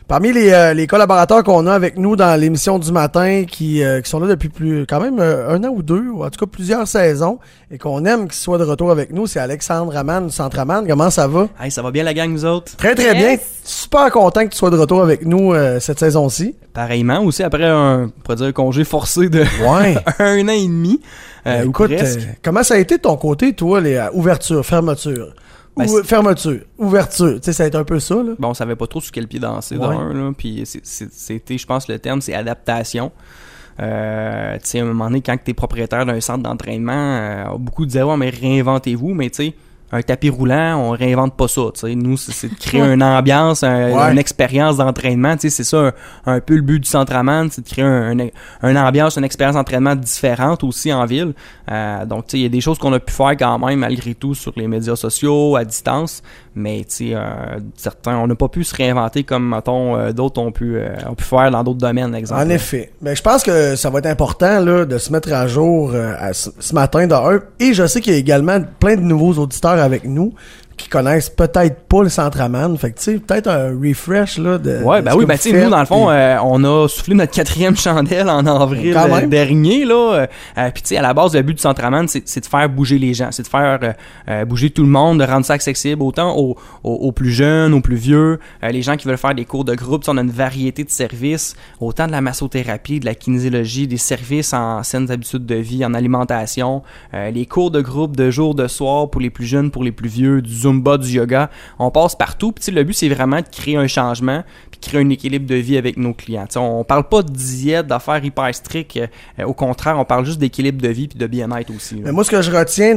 Parmi les collaborateurs qu'on a avec nous dans l'émission du matin, qui sont là depuis quand même un an ou deux, ou en tout cas plusieurs saisons, et qu'on aime qu'ils soient de retour avec nous, c'est Alexandre Amann du Centre Amann. Comment ça va? Hey, ça va bien la gang, nous autres? Très bien. Super content que tu sois de retour avec nous cette saison-ci. Pareillement, aussi après un congé forcé de un an et demi. Écoute, comment ça a été de ton côté, toi, les ouvertures, fermetures? Fermeture, ouverture, tu sais, ça a été un peu ça, là. Bon, on savait pas trop sur quel pied danser d'un, là, puis c'était, je pense, le terme, c'est adaptation. Tu sais, à un moment donné, quand t'es propriétaire d'un centre d'entraînement, beaucoup disaient, ouais, mais réinventez-vous, mais tu sais, un tapis roulant, on réinvente pas ça, tu sais. Nous, c'est de créer une ambiance, une expérience d'entraînement, tu sais, c'est ça un peu le but du Centre Amann, c'est de créer une ambiance, une expérience d'entraînement différente aussi en ville. Donc, tu sais, il y a des choses qu'on a pu faire quand même, malgré tout, sur les médias sociaux, à distance, mais tu sais, certains, on n'a pas pu se réinventer comme, mettons, d'autres ont pu faire dans d'autres domaines, exemple. En effet. Mais je pense que ça va être important, là, de se mettre à jour ce matin d'un. Et je sais qu'il y a également plein de nouveaux auditeurs avec nous qui connaissent peut-être pas le Centre Amann. Fait que, tu sais, peut-être un refresh, là, de. Ouais, ben oui, ben, tu sais, nous, dans le fond, on a soufflé notre 4e chandelle en avril dernier, là. Puis, tu sais, à la base, le but du Centre Amann, c'est de faire bouger les gens. C'est de faire bouger tout le monde, de rendre ça accessible autant aux plus jeunes, aux plus vieux, les gens qui veulent faire des cours de groupe. On a une variété de services, autant de la massothérapie, de la kinésiologie, des services en saines habitudes de vie, en alimentation, les cours de groupe de jour, de soir pour les plus jeunes, pour les plus vieux, du Zumba, du yoga, on passe partout. Puis le but, c'est vraiment de créer un changement puis créer un équilibre de vie avec nos clients. T'sais, on parle pas de diète, d'affaires hyper strictes. Au contraire, on parle juste d'équilibre de vie puis de bien-être aussi. Là. Mais moi, ce que je retiens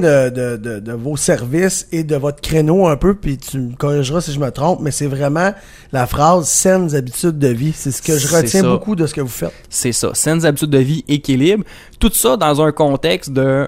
de vos services et de votre créneau un peu, puis tu me corrigeras si je me trompe, mais c'est vraiment la phrase « saines habitudes de vie ». C'est ce que je retiens beaucoup de ce que vous faites. C'est ça. Saines habitudes de vie, équilibre. Tout ça dans un contexte d'un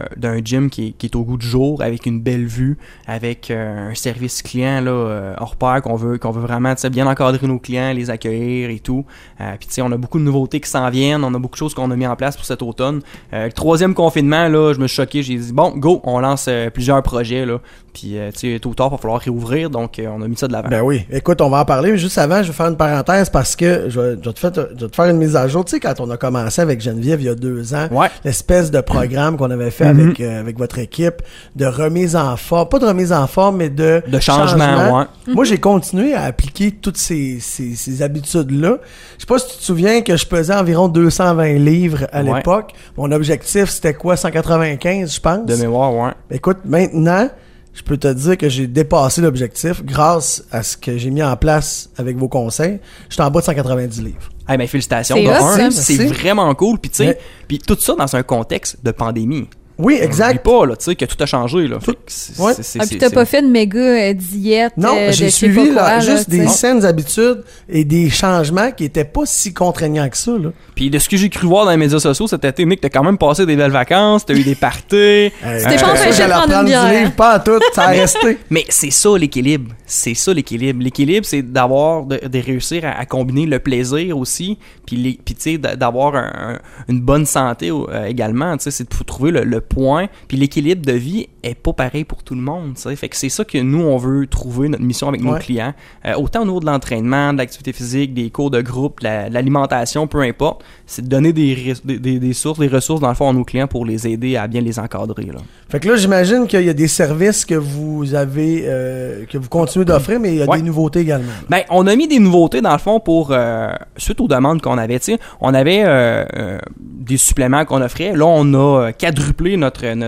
gym qui est au goût du jour, avec une belle vue, avec un service client là hors pair qu'on veut vraiment bien encadrer nos clients, les accueillir et tout. Puis tu sais, on a beaucoup de nouveautés qui s'en viennent, on a beaucoup de choses qu'on a mis en place pour cet automne. Le 3e confinement là, je me suis choqué, j'ai dit bon, go, on lance plusieurs projets là. Puis tu sais, tôt ou tard, il va falloir réouvrir, donc on a mis ça de l'avant. Ben oui. Écoute, on va en parler, mais juste avant, je vais faire une parenthèse parce que je vais te faire une mise à jour. Tu sais, quand on a commencé avec Geneviève il y a 2 ans, l'espèce de programme qu'on avait fait avec votre équipe de remise en forme, pas de remise en forme, mais de changement. Moi, j'ai continué à appliquer toutes ces habitudes-là. Je sais pas si tu te souviens que je pesais environ 220 livres à l'époque. Mon objectif, c'était quoi? 195, je pense. De mémoire, ouais. Écoute, maintenant, je peux te dire que j'ai dépassé l'objectif grâce à ce que j'ai mis en place avec vos conseils. Je suis en bas de 190 livres. Hey, ben félicitations. C'est vraiment cool. Puis tu sais, puis tout ça dans un contexte de pandémie. Oui, exact. N'oublie pas, là, tu sais, que tout a changé, là. Puis t'as pas fait de méga diète. Non, j'ai suivi, là, juste des saines habitudes et des changements qui étaient pas si contraignants que ça, là. Puis de ce que j'ai cru voir dans les médias sociaux cet été, Nick, t'as quand même passé des belles vacances, t'as eu des parties. C'était pas empêché de prendre une bière. Pas à tout, ça a resté. Mais c'est ça, l'équilibre. C'est ça, l'équilibre. L'équilibre, c'est de réussir à combiner le plaisir aussi, puis tu sais, d'avoir une bonne santé également, tu sais, c'est de trouver le point, puis l'équilibre de vie est pas pareil pour tout le monde, tu sais. Fait que c'est ça que nous, on veut trouver, notre mission avec nos clients. Autant au niveau de l'entraînement, de l'activité physique, des cours de groupe, de l'alimentation, peu importe, c'est de donner des ressources, dans le fond, à nos clients pour les aider à bien les encadrer, là. Fait que là, j'imagine qu'il y a des services que vous avez, que vous continuez d'offrir, mais il y a des nouveautés également. Ben, on a mis des nouveautés, dans le fond, pour, suite aux demandes qu'on avait, tu sais, on avait des suppléments qu'on offrait. Là, on a quadruplé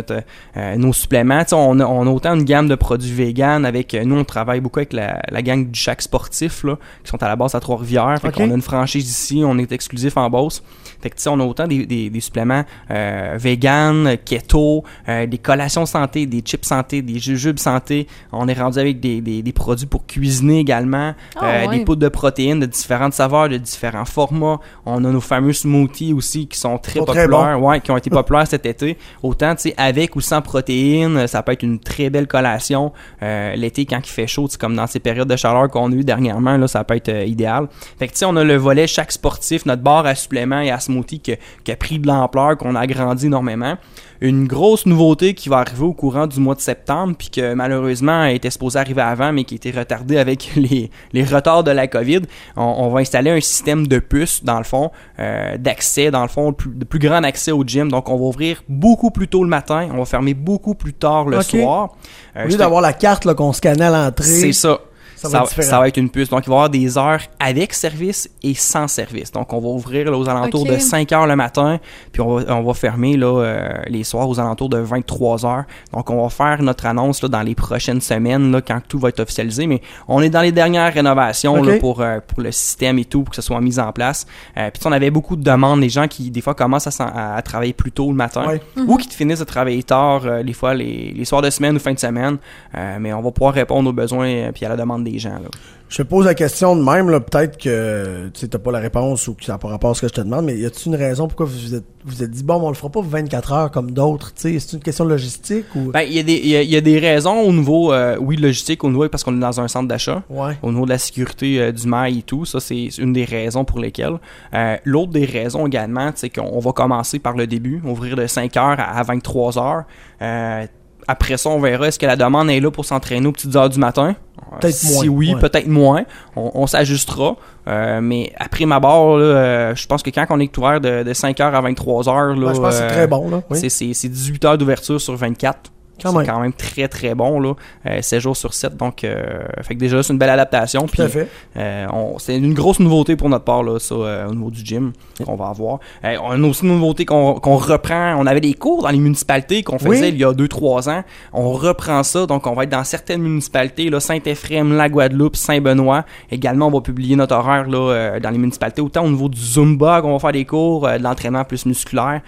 nos suppléments. Tu sais, on a autant une gamme de produits véganes avec, nous, on travaille beaucoup avec la gang du Shack Sportif, là, qui sont à la base à Trois-Rivières. Fait qu'on a une franchise ici, on est exclusif en Beauce. Fait que, tu sais, on a autant des suppléments véganes, keto, des collations santé, des chips santé, des jujubes santé. On est rendu avec des produits pour cuisiner également, des poudres de protéines de différentes saveurs, de différents formats. On a nos fameux smoothies aussi qui sont très populaires, qui ont été populaires cet été. Autant, tu sais, avec ou sans protéines, ça peut être une très belle collation. L'été, quand il fait chaud, c'est comme dans ces périodes de chaleur qu'on a eu dernièrement, là, ça peut être idéal. Fait que, tu sais, on a le volet Shack Sportif, notre bar à suppléments et à smoothie qui a pris de l'ampleur, qu'on a agrandi énormément. une grosse nouveauté qui va arriver au courant du mois de septembre, puis que malheureusement était supposée arriver avant, mais qui a été retardée avec les retards de la COVID. On va installer un système de puces, dans le fond, d'accès, dans le fond, de plus grand accès au gym. Donc, on va ouvrir beaucoup plus tôt le matin, on va fermer beaucoup plus tard le soir. Au lieu d'avoir la carte là, qu'on scannait à l'entrée. C'est ça. Ça va être une puce. Donc, il va y avoir des heures avec service et sans service. Donc, on va ouvrir là, aux alentours de 5 heures le matin, puis on va fermer là, les soirs aux alentours de 23 heures. Donc, on va faire notre annonce là, dans les prochaines semaines là, quand tout va être officialisé. Mais on est dans les dernières rénovations là, pour le système et tout, pour que ça soit mis en place. Puis, on avait beaucoup de demandes. Les gens qui, des fois, commencent à travailler plus tôt le matin ou qui finissent de travailler tard, des fois, les soirs de semaine ou fin de semaine. Mais on va pouvoir répondre aux besoins puis à la demande des gens. Là. Je te pose la question de même, là, peut-être que tu n'as pas la réponse ou que ça n'a pas rapport à ce que je te demande, mais y a-t-il une raison pourquoi vous êtes dit, bon, on le fera pas 24 heures comme d'autres, tu sais, c'est une question de logistique ou... Ben, il y a des raisons au niveau, logistique, au niveau, parce qu'on est dans un centre d'achat, au niveau de la sécurité du mail et tout, ça, c'est une des raisons pour lesquelles. L'autre des raisons également, c'est qu'on va commencer par le début, ouvrir de 5 heures à 23 heures. Après ça, on verra, est-ce que la demande est là pour s'entraîner aux petites heures du matin? Peut-être moins. Si oui, peut-être moins. On s'ajustera. Mais après ma barre, là, je pense que quand on est ouvert de 5h à 23h, là, je pense que c'est très bon. Là. Oui. C'est 18 heures d'ouverture sur 24. C'est quand même très très bon là, 7 jours sur 7, donc fait que déjà c'est une belle adaptation. Puis c'est une grosse nouveauté pour notre part là, ça, au niveau du gym qu'on va avoir. On a aussi une nouveauté qu'on reprend. On avait des cours dans les municipalités qu'on faisait il y a 2-3 ans. On reprend ça, donc on va être dans certaines municipalités là, Saint-Éphrem, la Guadeloupe, Saint-Benoît. Également, on va publier notre horaire là dans les municipalités, autant au niveau du Zumba qu'on va faire des cours, de l'entraînement plus musculaire.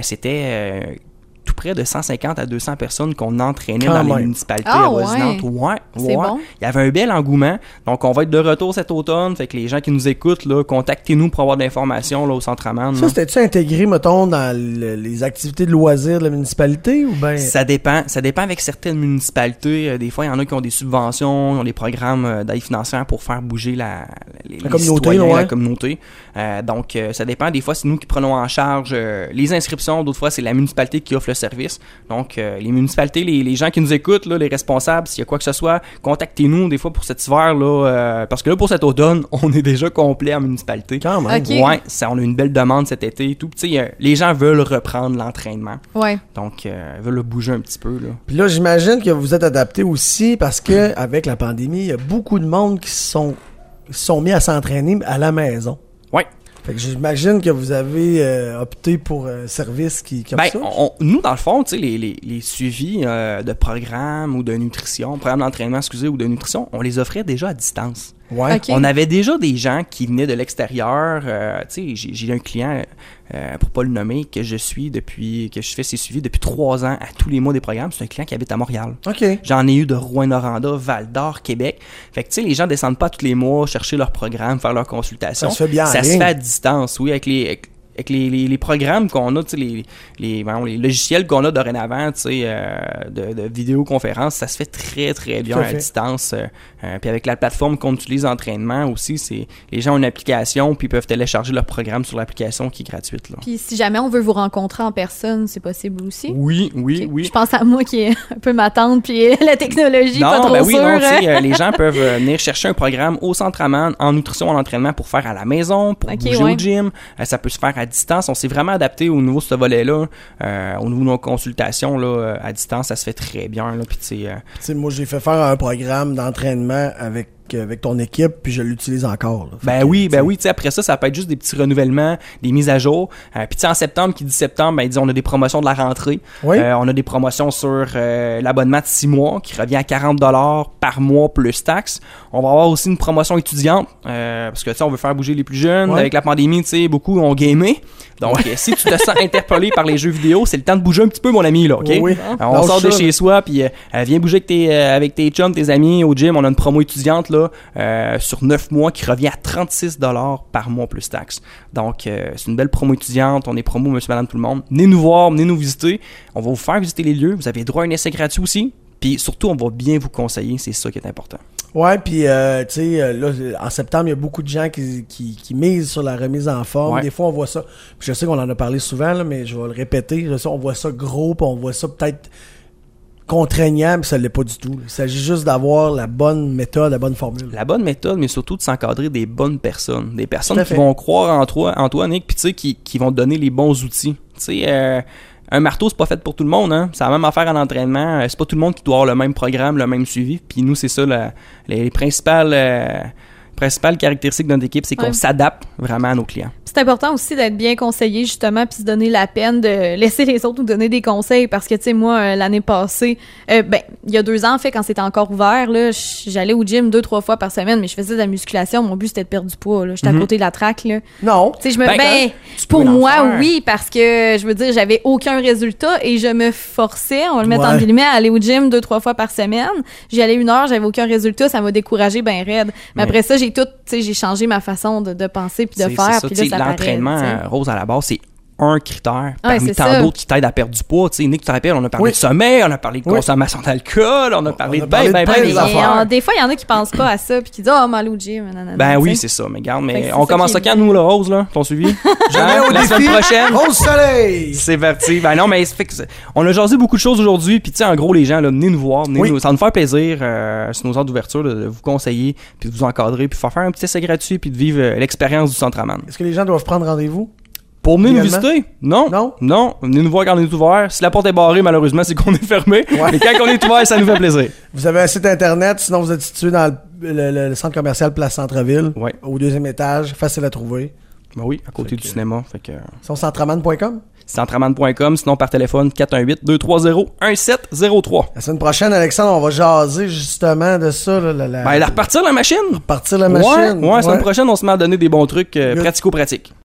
C'était tout près de 150 à 200 personnes qu'on entraînait dans les municipalités avoisinantes. C'est bon. Il y avait un bel engouement. Donc, on va être de retour cet automne. Fait que les gens qui nous écoutent, là, contactez-nous pour avoir de l'information là, au Centre Amand. Ça, c'était-tu intégré, mettons, dans les activités de loisirs de la municipalité ou bien? Ça dépend avec certaines municipalités. Des fois, il y en a qui ont des subventions, ils ont des programmes d'aide financière pour faire bouger la communauté. La communauté. Donc, ça dépend. Des fois, c'est nous qui prenons en charge les inscriptions. D'autres fois, c'est la municipalité qui offre le service. Donc, les municipalités, les gens qui nous écoutent, là, les responsables, s'il y a quoi que ce soit, contactez-nous des fois pour cet hiver, là, parce que là, pour cet automne, on est déjà complet en municipalité. Quand même. Okay. Ouais, on a une belle demande cet été et tout. Tu sais, les gens veulent reprendre l'entraînement. Ouais. Donc, veulent le bouger un petit peu, là. Puis là, j'imagine que vous êtes adapté aussi parce que avec la pandémie, il y a beaucoup de monde qui se sont mis à s'entraîner à la maison. Ouais. Fait que j'imagine que vous avez opté pour un service qui comme ça. Nous, dans le fond, tu sais, les suivis de programmes ou de nutrition, programmes d'entraînement, ou de nutrition, on les offrait déjà à distance. Ouais. Okay. On avait déjà des gens qui venaient de l'extérieur. Tu sais, j'ai un client, pour pas le nommer, que je fais ses suivis depuis 3 ans à tous les mois des programmes. C'est un client qui habite à Montréal. OK. J'en ai eu de Rouyn-Noranda, Val-d'Or, Québec. Fait que tu sais, les gens descendent pas tous les mois chercher leur programme, faire leur consultation. Ça se fait bien. Ça se fait à distance, oui, avec les programmes qu'on a, tu sais, les logiciels qu'on a dorénavant, tu sais, de vidéoconférence, ça se fait très, très bien à distance. Puis avec la plateforme qu'on utilise d'entraînement aussi, c'est les gens ont une application puis ils peuvent télécharger leur programme sur l'application qui est gratuite, là. Puis si jamais on veut vous rencontrer en personne, c'est possible aussi? Oui. Je pense à moi qui est un peu ma tante puis la technologie, pas trop sûre. Non, tu sais, les gens peuvent venir chercher un programme au Centre Amand en nutrition, en entraînement pour faire à la maison, pour bouger au gym. Ça peut se faire à distance. On s'est vraiment adapté au niveau de ce volet-là. Au niveau de nos consultations là, à distance, ça se fait très bien. Là, puis tu sais, moi, j'ai fait faire un programme d'entraînement avec ton équipe, puis je l'utilise encore. Là. Oui, tu sais, après ça peut être juste des petits renouvellements, des mises à jour. Puis tu sais, en septembre, qui dit septembre, il dit on a des promotions de la rentrée. Oui. On a des promotions sur l'abonnement de 6 mois qui revient à 40$ par mois plus taxes. On va avoir aussi une promotion étudiante parce que tu sais, on veut faire bouger les plus jeunes. Avec la pandémie, tu sais, beaucoup ont gamé. Donc, si tu te sens interpellé par les jeux vidéo, c'est le temps de bouger un petit peu, mon ami, là, OK? Oui. On sort de chez soi, puis viens bouger avec tes chums, tes amis au gym. On a une promo étudiante, là, sur 9 mois qui revient à 36$ par mois plus taxes. Donc, c'est une belle promo étudiante. On est promo, monsieur, madame, tout le monde. Venez nous voir, venez nous visiter. On va vous faire visiter les lieux. Vous avez droit à un essai gratuit aussi. Puis surtout, on va bien vous conseiller. C'est ça qui est important. Ouais, puis tu sais, là, en septembre, il y a beaucoup de gens qui misent sur la remise en forme. Ouais. Des fois, on voit ça. Puis je sais qu'on en a parlé souvent, là, mais je vais le répéter. On voit ça gros, puis on voit ça peut-être contraignant, mais ça l'est pas du tout. Il s'agit juste d'avoir la bonne méthode, la bonne formule. La bonne méthode, mais surtout de s'encadrer des bonnes personnes. Des personnes qui vont croire en toi, Nick, puis tu sais, qui vont te donner les bons outils. Tu sais, un marteau, c'est pas fait pour tout le monde, hein. C'est la même affaire en entraînement. C'est pas tout le monde qui doit avoir le même programme, le même suivi. Puis nous, c'est ça, les principales caractéristiques de notre équipe, c'est qu'on s'adapte vraiment à nos clients. C'est important aussi d'être bien conseillé, justement, puis se donner la peine de laisser les autres nous donner des conseils, parce que, tu sais, moi, l'année passée, il y a 2 ans, en fait, quand c'était encore ouvert, là, j'allais au gym 2-3 fois par semaine, mais je faisais de la musculation. Mon but, c'était de perdre du poids, là. J'étais à côté de la track, là. Non. Tu sais, pour moi, oui, parce que, je veux dire, j'avais aucun résultat et je me forçais, on va le mettre en guillemets, à aller au gym 2-3 fois par semaine. J'y allais 1 heure, j'avais aucun résultat, ça m'a découragé ben raide. Mais après ça, j'ai changé ma façon de penser puis de faire, puis là, ça l'entraînement, Rose, à la base, c'est un critère parmi tant d'autres qui t'aident à perdre du poids. Tu sais, Nick, tu te rappelles, on a parlé de sommeil, on a parlé de consommation d'alcool, on a parlé de affaires. Des fois, il y en a qui pensent pas à ça puis qui disent « Ah, mal au gym, nanana. » Oui, c'est ça. Mais regarde, mais on commence ça quand, nous, le Rose, là, ton suivi? La semaine prochaine. Rose Soleil! C'est parti. Non, mais on a jasé beaucoup de choses aujourd'hui, puis tu sais, en gros, les gens, là, venez nous voir, ça va nous faire plaisir, sur nos heures d'ouverture, de vous conseiller, puis de vous encadrer, puis faire un petit essai gratuit, puis de vivre l'expérience du Centre Aman. Est-ce que les gens doivent prendre rendez-vous? Pour venir nous visiter? Non. Venez nous voir quand on est ouvert. Si la porte est barrée, malheureusement, c'est qu'on est fermé. Ouais. Mais quand on est ouvert, ça nous fait plaisir. Vous avez un site internet, sinon vous êtes situé dans le centre commercial Place Centre-Ville, au 2e étage, facile à trouver. Ben oui, à côté du cinéma. Sur centreaman.com? Centreaman.com, sinon par téléphone 418-230-1703. La semaine prochaine, Alexandre, on va jaser justement de ça. Repartir la machine. Repartir la machine. Ouais, la semaine prochaine, on se met à donner des bons trucs pratico-pratiques.